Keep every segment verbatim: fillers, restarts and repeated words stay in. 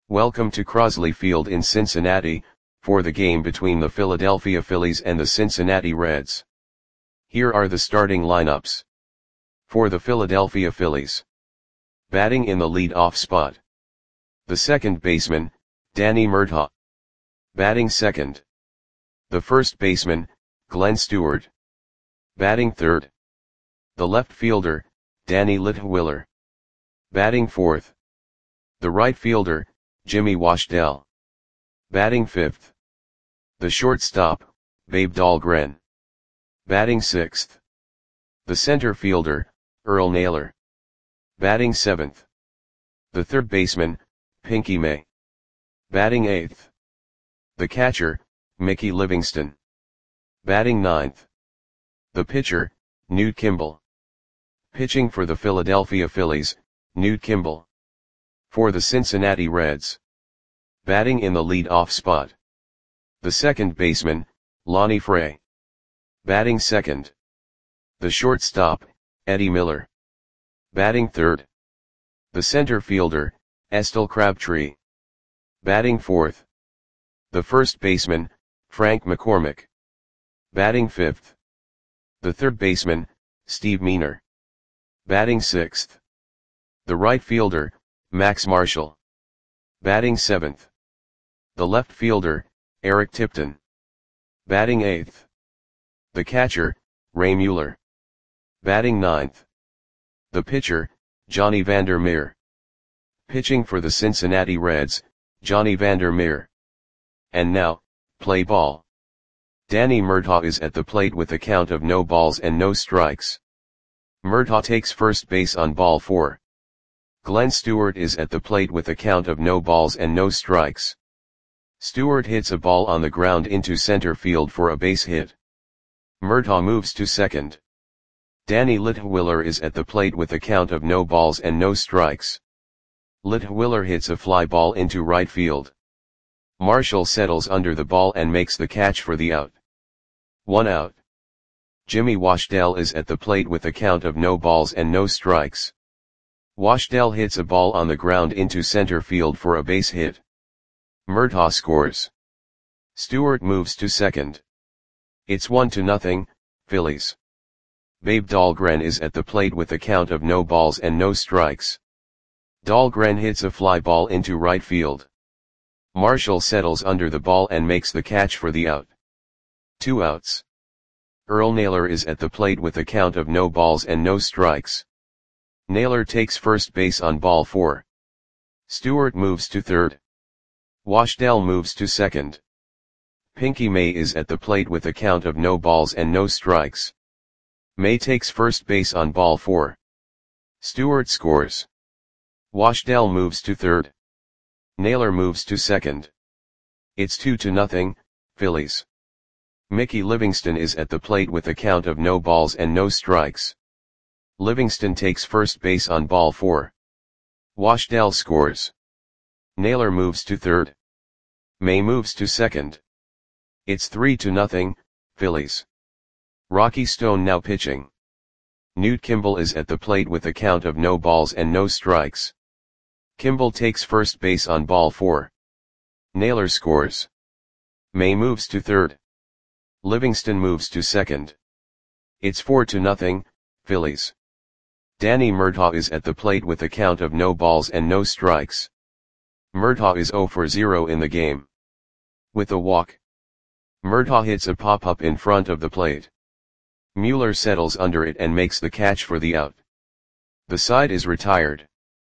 Welcome to Crosley Field in Cincinnati, for the game between the Philadelphia Phillies and the Cincinnati Reds. Here are the starting lineups. For the Philadelphia Phillies. Batting in the lead-off spot. The second baseman, Danny Murtaugh. Batting second. The first baseman, Glenn Stewart. Batting third. The left fielder, Danny Litwiler. Batting fourth. The right fielder, Jimmy Washdell. Batting fifth. The shortstop, Babe Dahlgren. Batting sixth. The center fielder, Earl Naylor. Batting seventh. The third baseman, Pinky May. Batting eighth. The catcher, Mickey Livingston. Batting ninth. The pitcher, Newt Kimball. Pitching for the Philadelphia Phillies, Newt Kimball. For the Cincinnati Reds. Batting in the lead-off spot. The second baseman, Lonnie Fray. Batting second. The shortstop, Eddie Miller. Batting third. The center fielder, Estelle Crabtree. Batting fourth. The first baseman, Frank McCormick. Batting fifth. The third baseman, Steve Meaner. Batting sixth. The right fielder, Max Marshall. Batting seventh. The left fielder, Eric Tipton. Batting eighth. The catcher, Ray Mueller. Batting ninth. The pitcher, Johnny Vander Meer. Pitching for the Cincinnati Reds, Johnny Vander Meer. And now, play ball. Danny Murtaugh is at the plate with a count of no balls and no strikes. Murtaugh takes first base on ball four. Glenn Stewart is at the plate with a count of no balls and no strikes. Stewart hits a ball on the ground into center field for a base hit. Murtaugh moves to second. Danny Litwiler is at the plate with a count of no balls and no strikes. Litwiler hits a fly ball into right field. Marshall settles under the ball and makes the catch for the out. One out. Jimmy Washdell is at the plate with a count of no balls and no strikes. Washdell hits a ball on the ground into center field for a base hit. Murtaugh scores. Stewart moves to second. It's one to nothing, Phillies. Babe Dahlgren is at the plate with a count of no balls and no strikes. Dahlgren hits a fly ball into right field. Marshall settles under the ball and makes the catch for the out. Two outs. Earl Naylor is at the plate with a count of no balls and no strikes. Naylor takes first base on ball four. Stewart moves to third. Washdell moves to second. Pinky May is at the plate with a count of no balls and no strikes. May takes first base on ball four. Stewart scores. Washdell moves to third. Naylor moves to second. It's two to nothing, Phillies. Mickey Livingston is at the plate with a count of no balls and no strikes. Livingston takes first base on ball four. Washdell scores. Naylor moves to third. May moves to second. It's three to nothing, Phillies. Rocky Stone now pitching. Newt Kimball is at the plate with a count of no balls and no strikes. Kimball takes first base on ball four. Naylor scores. May moves to third. Livingston moves to second. It's four to nothing, Phillies. Danny Murtaugh is at the plate with a count of no balls and no strikes. Murtaugh is zero for zero in the game. With a walk. Murtaugh hits a pop-up in front of the plate. Mueller settles under it and makes the catch for the out. The side is retired.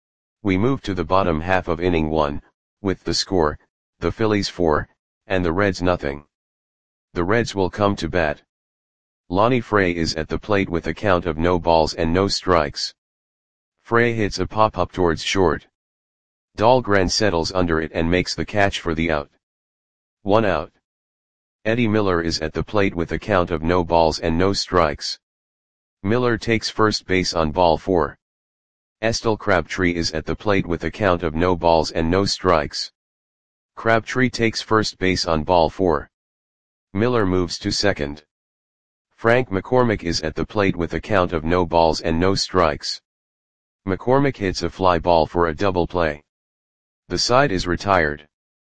We move to the bottom half of inning one, with the score, the Phillies four, and the Reds nothing. The Reds will come to bat. Lonnie Fray is at the plate with a count of no balls and no strikes. Fray hits a pop-up towards short. Dahlgren settles under it and makes the catch for the out. One out. Eddie Miller is at the plate with a count of no balls and no strikes. Miller takes first base on ball four. Estelle Crabtree is at the plate with a count of no balls and no strikes. Crabtree takes first base on ball four. Miller moves to second. Frank McCormick is at the plate with a count of no balls and no strikes. McCormick hits a fly ball for a double play. The side is retired.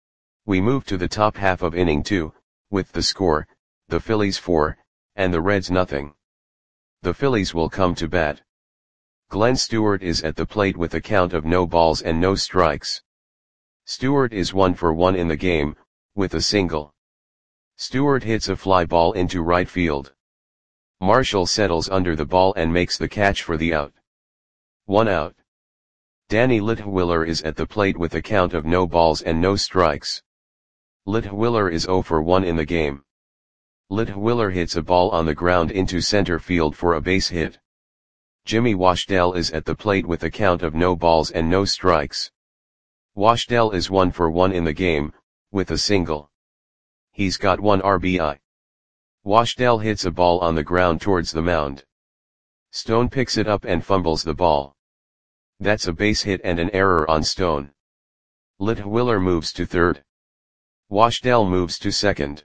We move to the top half of inning two, with the score, the Phillies four, and the Reds nothing. The Phillies will come to bat. Glenn Stewart is at the plate with a count of no balls and no strikes. Stewart is one for one in the game, with a single. Stewart hits a fly ball into right field. Marshall settles under the ball and makes the catch for the out. One out. Danny Litwiller is at the plate with a count of no balls and no strikes. Litwiller is zero for one in the game. Litwiller hits a ball on the ground into center field for a base hit. Jimmy Washdell is at the plate with a count of no balls and no strikes. Washdell is one for one in the game, with a single. He's got one R B I. Washdell hits a ball on the ground towards the mound. Stone picks it up and fumbles the ball. That's a base hit and an error on Stone. Litwiller moves to third. Washdell moves to second.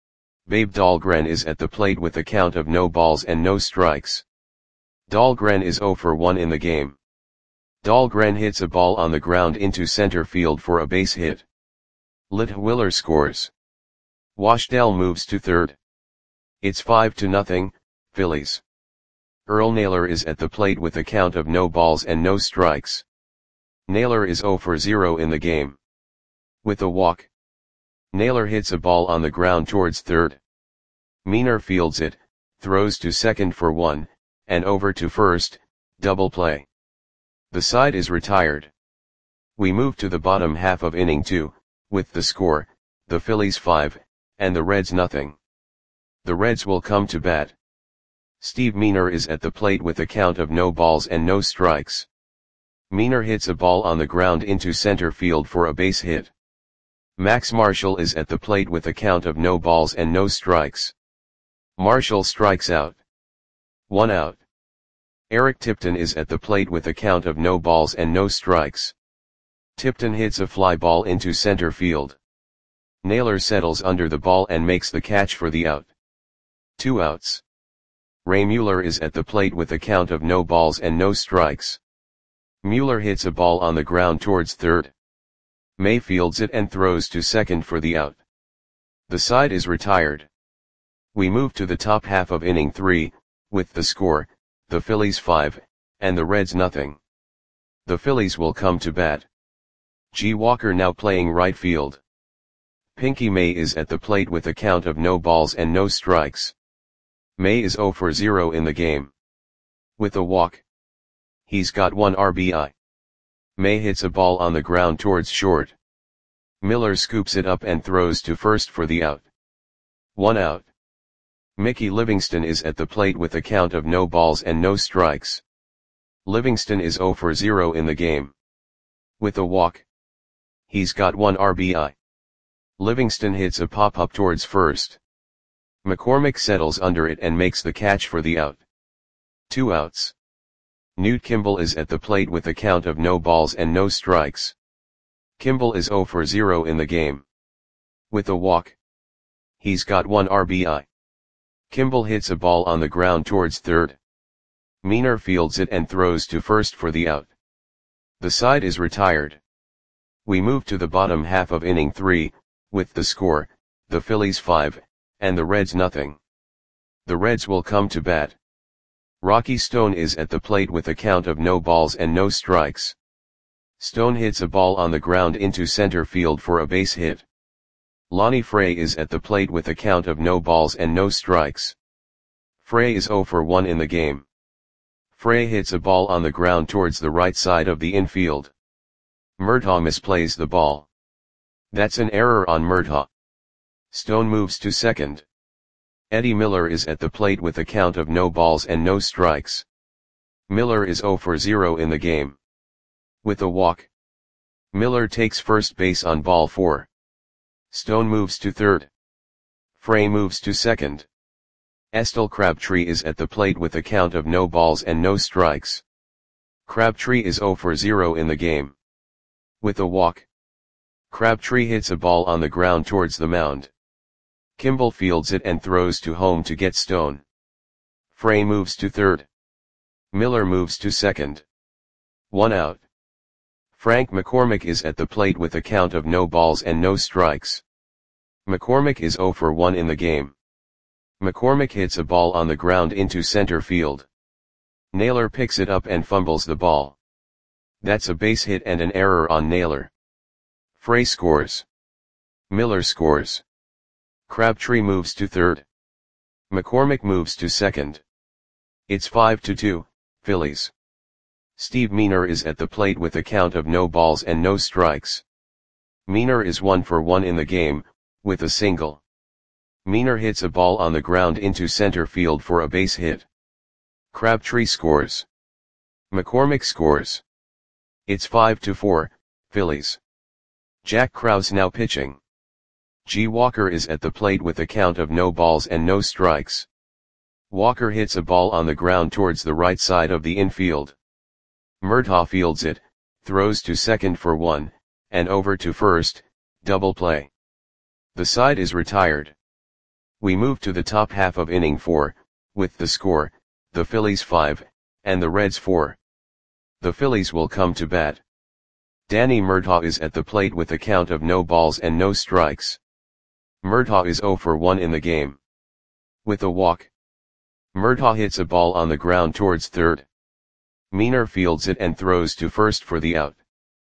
Babe Dahlgren is at the plate with a count of no balls and no strikes. Dahlgren is zero for one in the game. Dahlgren hits a ball on the ground into center field for a base hit. Litwiller scores. Washdell moves to third. It's five to nothing, Phillies. Earl Naylor is at the plate with a count of no balls and no strikes. Naylor is zero for zero in the game. With a walk. Naylor hits a ball on the ground towards third. Meaner fields it, throws to second for one, and over to first, double play. The side is retired. We move to the bottom half of inning two, with the score, the Phillies five, and the Reds nothing. The Reds will come to bat. Steve Meaner is at the plate with a count of no balls and no strikes. Meaner hits a ball on the ground into center field for a base hit. Max Marshall is at the plate with a count of no balls and no strikes. Marshall strikes out. One out. Eric Tipton is at the plate with a count of no balls and no strikes. Tipton hits a fly ball into center field. Naylor settles under the ball and makes the catch for the out. Two outs. Ray Mueller is at the plate with a count of no balls and no strikes. Mueller hits a ball on the ground towards third. May fields it and throws to second for the out. The side is retired. We move to the top half of inning three, with the score, the Phillies five, and the Reds nothing. The Phillies will come to bat. G. Walker now playing right field. Pinky May is at the plate with a count of no balls and no strikes. May is zero for zero in the game. With a walk. He's got one R B I. May hits a ball on the ground towards short. Miller scoops it up and throws to first for the out. One out. Mickey Livingston is at the plate with a count of no balls and no strikes. Livingston is zero for zero in the game. With a walk. He's got one R B I. Livingston hits a pop-up towards first. McCormick settles under it and makes the catch for the out. Two outs. Newt Kimball is at the plate with a count of no balls and no strikes. Kimball is zero for zero in the game. With a walk. He's got one R B I. Kimball hits a ball on the ground towards third. Meaner fields it and throws to first for the out. The side is retired. We move to the bottom half of inning three, with the score, the Phillies five, and the Reds nothing. The Reds will come to bat. Rocky Stone is at the plate with a count of no balls and no strikes. Stone hits a ball on the ground into center field for a base hit. Lonnie Frey is at the plate with a count of no balls and no strikes. Frey is zero for one in the game. Frey hits a ball on the ground towards the right side of the infield. Murtaugh misplays the ball. That's an error on Murtaugh. Stone moves to second. Eddie Miller is at the plate with a count of no balls and no strikes. Miller is zero for zero in the game. With a walk. Miller takes first base on ball four. Stone moves to third. Frey moves to second. Estel Crabtree is at the plate with a count of no balls and no strikes. Crabtree is zero for zero in the game. With a walk. Crabtree hits a ball on the ground towards the mound. Kimball fields it and throws to home to get Stone. Frey moves to third. Miller moves to second. One out. Frank McCormick is at the plate with a count of no balls and no strikes. McCormick is zero for one in the game. McCormick hits a ball on the ground into center field. Naylor picks it up and fumbles the ball. That's a base hit and an error on Naylor. Frey scores. Miller scores. Crabtree moves to third. McCormick moves to second. It's five to two, Phillies. Steve Meaner is at the plate with a count of no balls and no strikes. Meaner is one for one in the game, with a single. Meaner hits a ball on the ground into center field for a base hit. Crabtree scores. McCormick scores. It's five to four, Phillies. Jack Krause now pitching. G. Walker is at the plate with a count of no balls and no strikes. Walker hits a ball on the ground towards the right side of the infield. Murtaugh fields it, throws to second for one, and over to first, double play. The side is retired. We move to the top half of inning four, with the score, the Phillies five, and the Reds four. The Phillies will come to bat. Danny Murtaugh is at the plate with a count of no balls and no strikes. Murtaugh is zero for one in the game. With a walk. Murtaugh hits a ball on the ground towards third. Meaner fields it and throws to first for the out.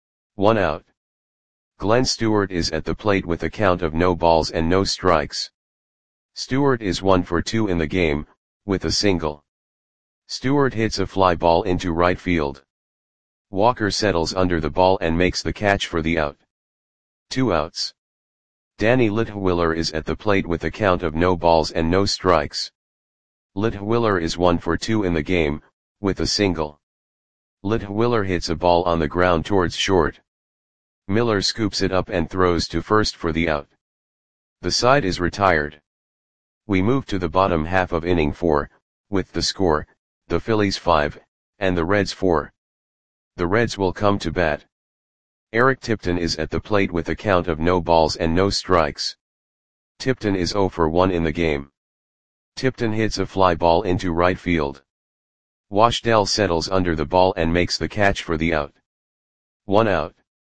One out. Glenn Stewart is at the plate with a count of no balls and no strikes. Stewart is one for two in the game, with a single. Stewart hits a fly ball into right field. Walker settles under the ball and makes the catch for the out. Two outs. Danny Litwiller is at the plate with a count of no balls and no strikes. Litwiller is one for two in the game, with a single. Litwiller hits a ball on the ground towards short. Miller scoops it up and throws to first for the out. The side is retired. We move to the bottom half of inning four, with the score, the Phillies five, and the Reds four. The Reds will come to bat. Eric Tipton is at the plate with a count of no balls and no strikes. Tipton is zero for one in the game. Tipton hits a fly ball into right field. Washdell settles under the ball and makes the catch for the out. One out.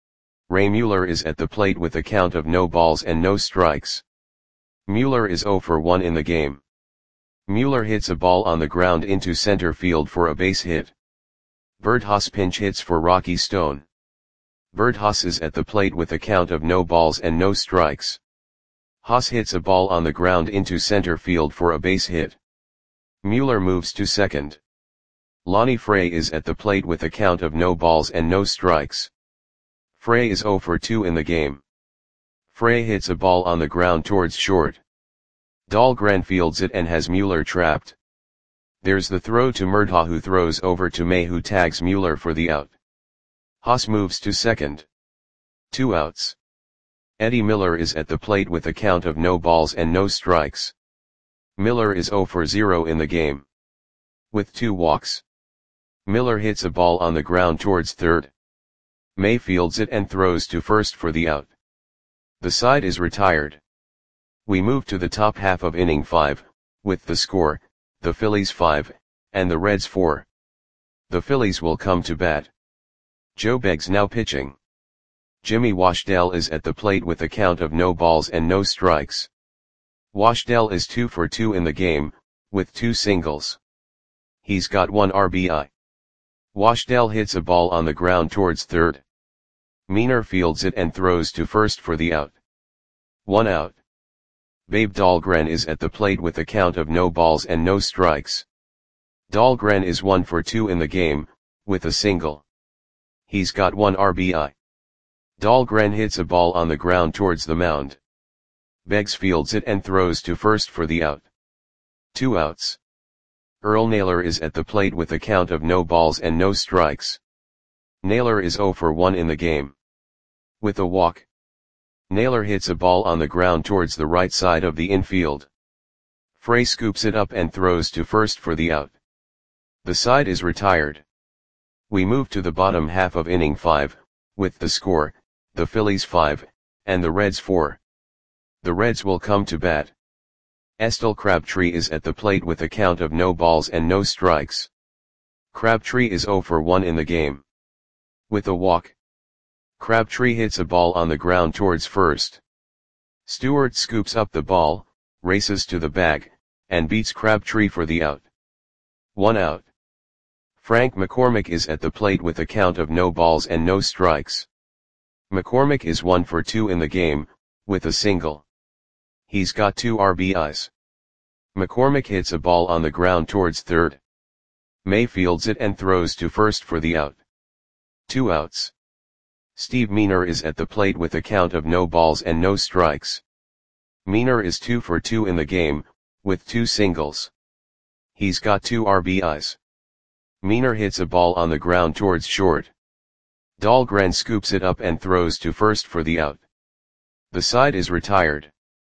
Ray Mueller is at the plate with a count of no balls and no strikes. Mueller is zero for one in the game. Mueller hits a ball on the ground into center field for a base hit. Bert Haas pinch hits for Rocky Stone. Bert Haas is at the plate with a count of no balls and no strikes. Haas hits a ball on the ground into center field for a base hit. Mueller moves to second. Lonnie Frey is at the plate with a count of no balls and no strikes. Frey is zero for two in the game. Frey hits a ball on the ground towards short. Dahlgren fields it and has Mueller trapped. There's the throw to Murtaugh, who throws over to May, who tags Mueller for the out. Haas moves to second. Two outs. Eddie Miller is at the plate with a count of no balls and no strikes. Miller is zero for zero in the game. With two walks. Miller hits a ball on the ground towards third. May fields it and throws to first for the out. The side is retired. We move to the top half of inning five, with the score, the Phillies five, and the Reds four. The Phillies will come to bat. Joe Beggs now pitching. Jimmy Washdell is at the plate with a count of no balls and no strikes. Washdell is two for two in the game, with two singles. He's got one R B I. Washdell hits a ball on the ground towards third. Meaner fields it and throws to first for the out. One out. Babe Dahlgren is at the plate with a count of no balls and no strikes. Dahlgren is one for two in the game, with a single. He's got one R B I. Dahlgren hits a ball on the ground towards the mound. Beggs fields it and throws to first for the out. Two outs. Earl Naylor is at the plate with a count of no balls and no strikes. Naylor is zero for one in the game. With a walk. Naylor hits a ball on the ground towards the right side of the infield. Frey scoops it up and throws to first for the out. The side is retired. We move to the bottom half of inning five, with the score, the Phillies five, and the Reds four. The Reds will come to bat. Estelle Crabtree is at the plate with a count of no balls and no strikes. Crabtree is zero for one in the game. With a walk. Crabtree hits a ball on the ground towards first. Stewart scoops up the ball, races to the bag, and beats Crabtree for the out. One out. Frank McCormick is at the plate with a count of no balls and no strikes. McCormick is one for two in the game, with a single. He's got two R B Is. McCormick hits a ball on the ground towards third. May fields it and throws to first for the out. Two outs. Steve Meaner is at the plate with a count of no balls and no strikes. Meaner is two for two in the game, with two singles. He's got two R B Is. Meaner hits a ball on the ground towards short. Dahlgren scoops it up and throws to first for the out. The side is retired.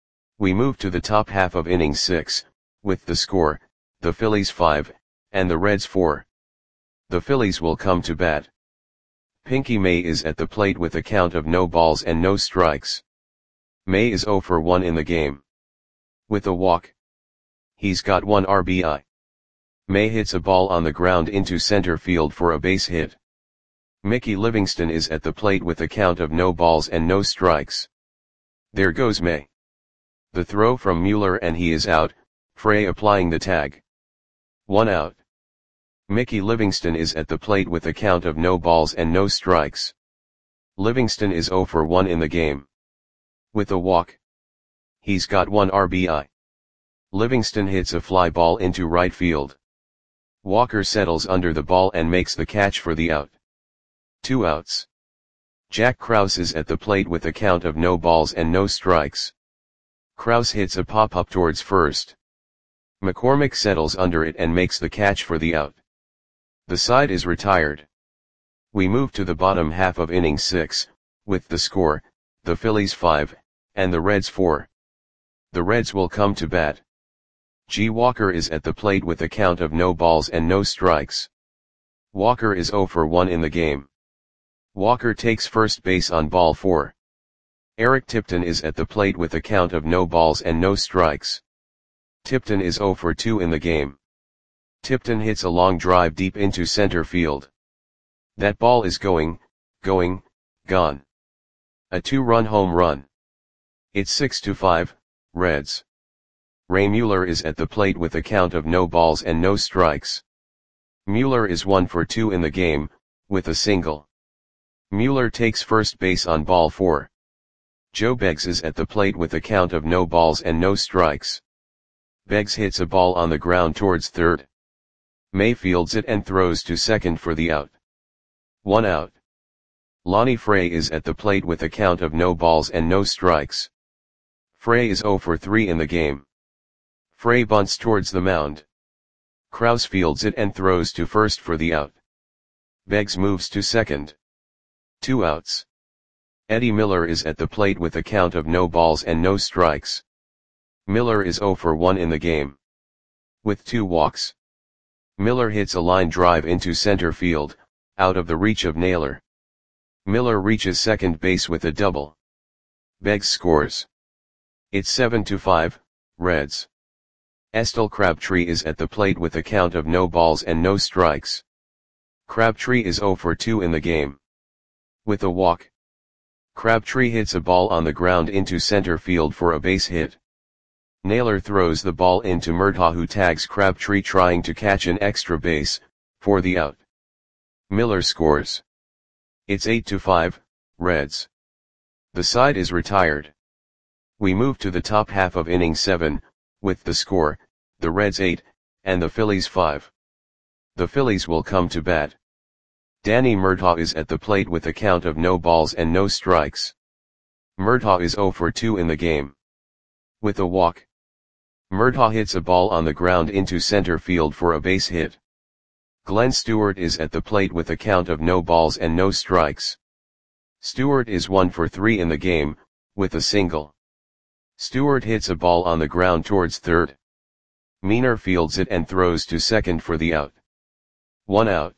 We move to the top half of inning six, with the score, the Phillies five, and the Reds four. The Phillies will come to bat. Pinky May is at the plate with a count of no balls and no strikes. May is oh for one in the game. With a walk. He's got one R B I. May hits a ball on the ground into center field for a base hit. Mickey Livingston is at the plate with a count of no balls and no strikes. There goes May. The throw from Mueller and he is out, Frey applying the tag. One out. Mickey Livingston is at the plate with a count of no balls and no strikes. Livingston is oh for one in the game. With a walk. He's got one R B I. Livingston hits a fly ball into right field. Walker settles under the ball and makes the catch for the out. Two outs. Jack Krause is at the plate with a count of no balls and no strikes. Krause hits a pop-up towards first. McCormick settles under it and makes the catch for the out. The side is retired. We move to the bottom half of inning six, with the score, the Phillies five, and the Reds four. The Reds will come to bat. G. Walker is at the plate with a count of no balls and no strikes. Walker is oh for one in the game. Walker takes first base on ball four. Eric Tipton is at the plate with a count of no balls and no strikes. Tipton is oh for two in the game. Tipton hits a long drive deep into center field. That ball is going, going, gone. A two-run home run. It's six to five, Reds. Ray Mueller is at the plate with a count of no balls and no strikes. Mueller is one for two in the game, with a single. Mueller takes first base on ball four. Joe Beggs is at the plate with a count of no balls and no strikes. Beggs hits a ball on the ground towards third. May fields it and throws to second for the out. One out. Lonnie Frey is at the plate with a count of no balls and no strikes. Frey is oh for three in the game. Frey bunts towards the mound. Krause fields it and throws to first for the out. Beggs moves to second. Two outs. Eddie Miller is at the plate with a count of no balls and no strikes. Miller is oh for one in the game. With two walks. Miller hits a line drive into center field, out of the reach of Naylor. Miller reaches second base with a double. Beggs scores. It's seven to five, Reds. Estelle Crabtree is at the plate with a count of no balls and no strikes. Crabtree is oh for two in the game. With a walk. Crabtree hits a ball on the ground into center field for a base hit. Naylor throws the ball into Murtaugh, who tags Crabtree trying to catch an extra base, for the out. Miller scores. It's eight to five, Reds. The side is retired. We move to the top half of inning seven, with the score, the Reds eight, and the Phillies five. The Phillies will come to bat. Danny Murtaugh is at the plate with a count of no balls and no strikes. Murtaugh is oh for two in the game. With a walk. Murtaugh hits a ball on the ground into center field for a base hit. Glenn Stewart is at the plate with a count of no balls and no strikes. Stewart is one for three in the game, with a single. Stewart hits a ball on the ground towards third. Meaner fields it and throws to second for the out. One out.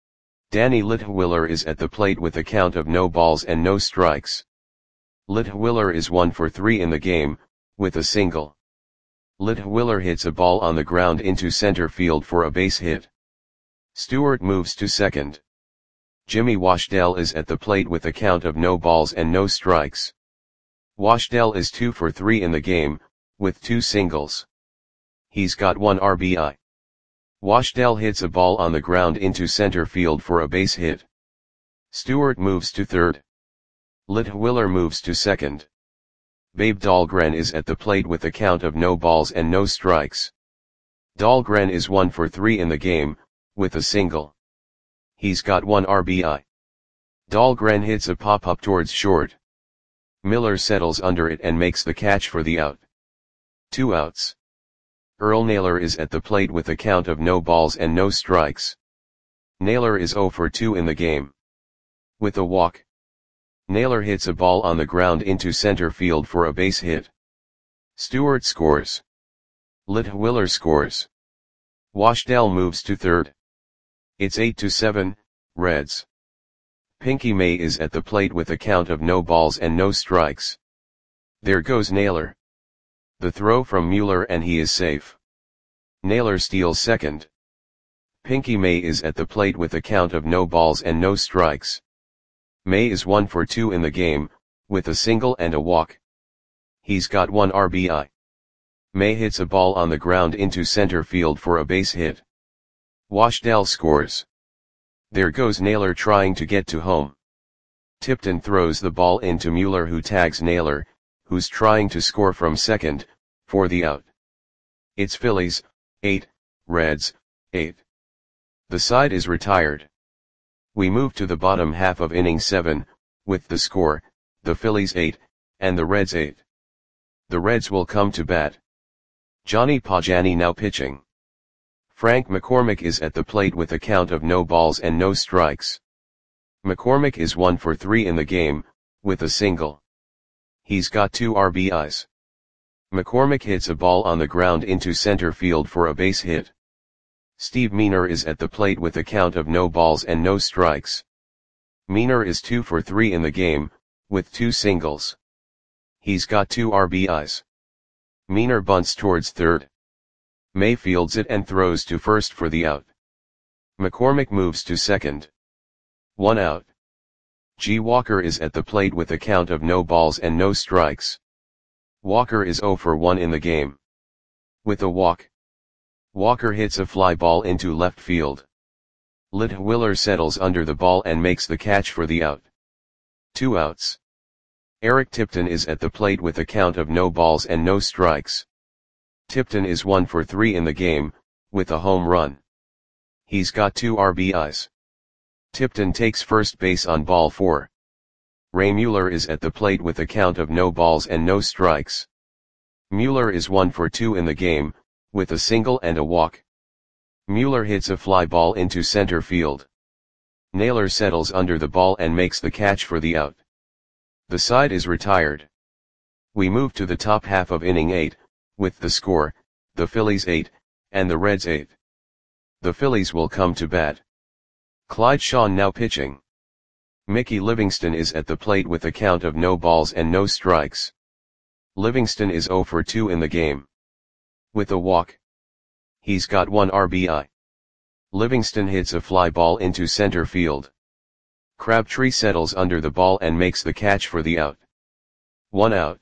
Danny Litwiller is at the plate with a count of no balls and no strikes. Litwiller is one for three in the game, with a single. Litwiller hits a ball on the ground into center field for a base hit. Stewart moves to second. Jimmy Washdell is at the plate with a count of no balls and no strikes. Washdell is two for three in the game, with two singles. He's got one R B I. Washdell hits a ball on the ground into center field for a base hit. Stewart moves to third. Litwiller moves to second. Babe Dahlgren is at the plate with a count of no balls and no strikes. Dahlgren is one for three in the game, with a single. He's got one R B I. Dahlgren hits a pop-up towards short. Miller settles under it and makes the catch for the out. Two outs. Earl Naylor is at the plate with a count of no balls and no strikes. Naylor is zero for two in the game. With a walk. Naylor hits a ball on the ground into center field for a base hit. Stewart scores. Litwiller scores. Washdell moves to third. It's eight to seven, Reds. Pinky May is at the plate with a count of no balls and no strikes. There goes Naylor. The throw from Mueller and he is safe. Naylor steals second. Pinky May is at the plate with a count of no balls and no strikes. May is one for two in the game, with a single and a walk. He's got one R B I. May hits a ball on the ground into center field for a base hit. Washdell scores. There goes Naylor trying to get to home. Tipton throws the ball into Mueller, who tags Naylor, who's trying to score from second, for the out. It's Phillies, eight, Reds, eight. The side is retired. We move to the bottom half of inning seven, with the score, the Phillies eight, and the Reds eight. The Reds will come to bat. Johnny Pagani now pitching. Frank McCormick is at the plate with a count of no balls and no strikes. McCormick is one for three in the game, with a single. He's got two R B Is. McCormick hits a ball on the ground into center field for a base hit. Steve Meaner is at the plate with a count of no balls and no strikes. Meaner is two for three in the game, with two singles. He's got two R B Is. Meaner bunts towards third. May fields it and throws to first for the out. McCormick moves to second. One out. G. Walker is at the plate with a count of no balls and no strikes. Walker is zero for one in the game. With a walk. Walker hits a fly ball into left field. Litwiller settles under the ball and makes the catch for the out. Two outs. Eric Tipton is at the plate with a count of no balls and no strikes. Tipton is one for three in the game, with a home run. He's got two R B Is. Tipton takes first base on ball four. Ray Mueller is at the plate with a count of no balls and no strikes. Mueller is one for two in the game, with a single and a walk. Mueller hits a fly ball into center field. Naylor settles under the ball and makes the catch for the out. The side is retired. We move to the top half of inning eight, with the score, the Phillies eight, and the Reds eight. The Phillies will come to bat. Clyde Shawn now pitching. Mickey Livingston is at the plate with a count of no balls and no strikes. Livingston is zero for two in the game. With a walk. He's got one R B I. Livingston hits a fly ball into center field. Crabtree settles under the ball and makes the catch for the out. One out.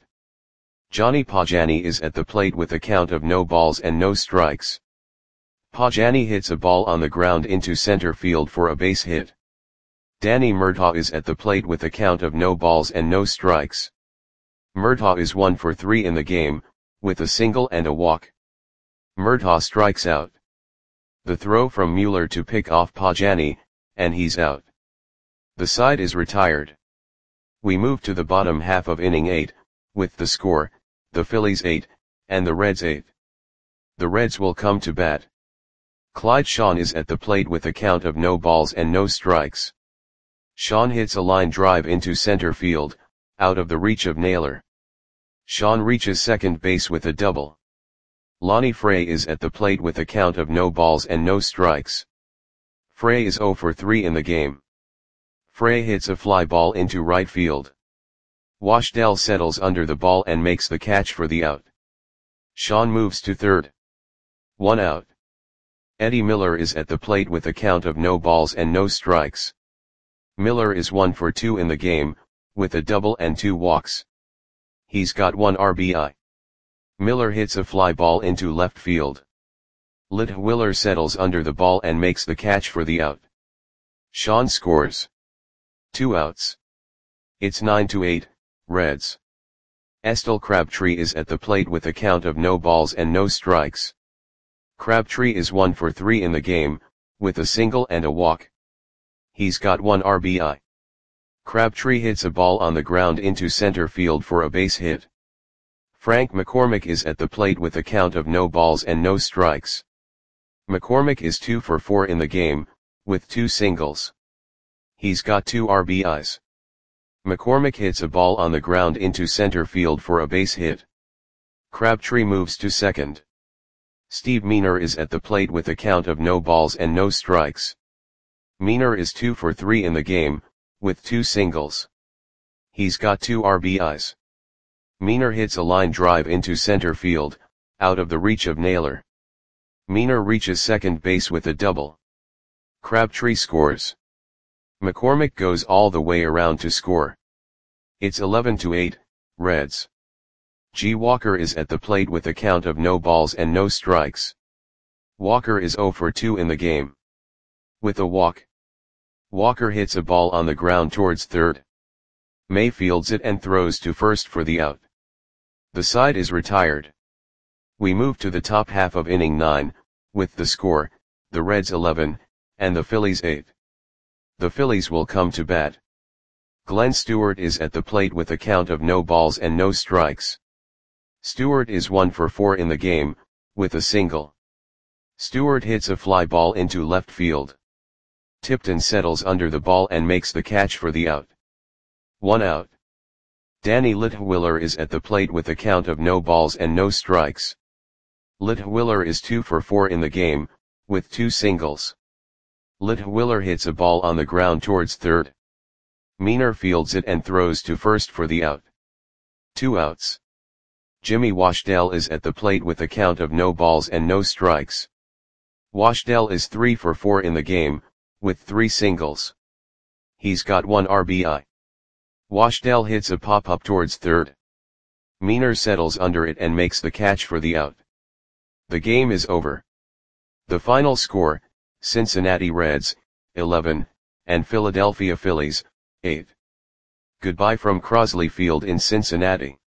Johnny Pagani is at the plate with a count of no balls and no strikes. Pagani hits a ball on the ground into center field for a base hit. Danny Murtaugh is at the plate with a count of no balls and no strikes. Murtaugh is one for three in the game, with a single and a walk. Murtaugh strikes out. The throw from Mueller to pick off Pagani, and he's out. The side is retired. We move to the bottom half of inning eight, with the score, the Phillies eight, and the Reds eight. The Reds will come to bat. Clyde Shawn is at the plate with a count of no balls and no strikes. Shawn hits a line drive into center field, out of the reach of Naylor. Shawn reaches second base with a double. Lonnie Frey is at the plate with a count of no balls and no strikes. Frey is zero for three in the game. Frey hits a fly ball into right field. Washdell settles under the ball and makes the catch for the out. Shawn moves to third. One out. Eddie Miller is at the plate with a count of no balls and no strikes. Miller is one for two in the game, with a double and two walks. He's got one R B I. Miller hits a fly ball into left field. Litwiler settles under the ball and makes the catch for the out. Sean scores. Two outs. It's nine to eight, Reds. Estelle Crabtree is at the plate with a count of no balls and no strikes. Crabtree is one for three in the game, with a single and a walk. He's got one R B I. Crabtree hits a ball on the ground into center field for a base hit. Frank McCormick is at the plate with a count of no balls and no strikes. McCormick is two for four in the game, with two singles. He's got two R B Is. McCormick hits a ball on the ground into center field for a base hit. Crabtree moves to second. Steve Meaner is at the plate with a count of no balls and no strikes. Meaner is two for three in the game, with two singles. He's got two R B Is. Meaner hits a line drive into center field, out of the reach of Naylor. Meaner reaches second base with a double. Crabtree scores. McCormick goes all the way around to score. It's eleven to eight, Reds. G. Walker is at the plate with a count of no balls and no strikes. Walker is zero for two in the game. With a walk. Walker hits a ball on the ground towards third. May fields it and throws to first for the out. The side is retired. We move to the top half of inning nine, with the score, the Reds eleven, and the Phillies eight. The Phillies will come to bat. Glenn Stewart is at the plate with a count of no balls and no strikes. Stewart is one for four in the game, with a single. Stewart hits a fly ball into left field. Tipton settles under the ball and makes the catch for the out. One out. Danny Litwiler is at the plate with a count of no balls and no strikes. Litwiler is two for four in the game, with two singles. Litwiler hits a ball on the ground towards third. Meaner fields it and throws to first for the out. Two outs. Jimmy Washdell is at the plate with a count of no balls and no strikes. Washdell is three for four in the game, with three singles. He's got one R B I. Washdell hits a pop-up towards third. Meaner settles under it and makes the catch for the out. The game is over. The final score, Cincinnati Reds, eleven, and Philadelphia Phillies, eight. Goodbye from Crosley Field in Cincinnati.